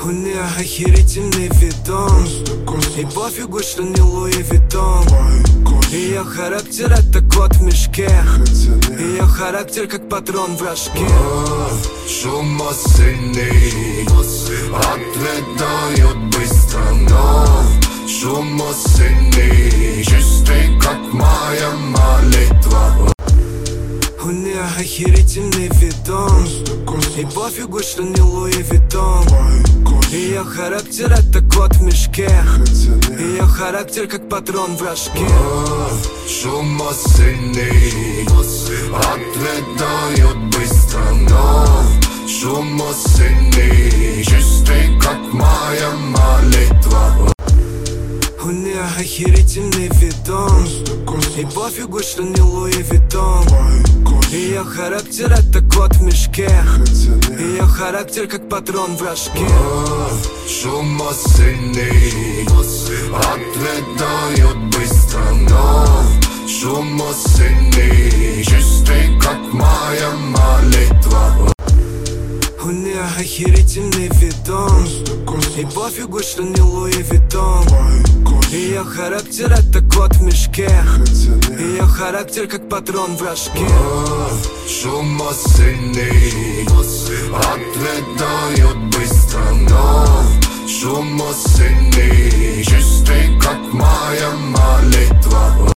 У нее охерительный видон, и пофигу, что не Луи Виттон. Ее характер это кот в мешке, ее характер как патрон в рожке. Шум осенний, ответ дает быстро, но шум осенний, чистый как моя молитва. У нее охерительный видон, и пофигу, что не Луи Виттон. Ее характер это кот в мешке, ее характер как патрон в рожке. Шум осенний, ответ дает быстро, но шум осенний, чистый как моя молитва. У нее охерительный видон, и пофигу, что не Луи Виттон. Ее характер это кот в мешке, ее характер как патрон в рожке. Шум осенний, ответ дает быстро, но шум осенний, чистый как моя молитва. У нее охерительный видон, и пофигу, что не Луи Виттон. Ее характер это кот в мешке, ее характер как патрон в рожке. Шум осенний, ответ дает быстро, но шум осенний, чистый как моя молитва.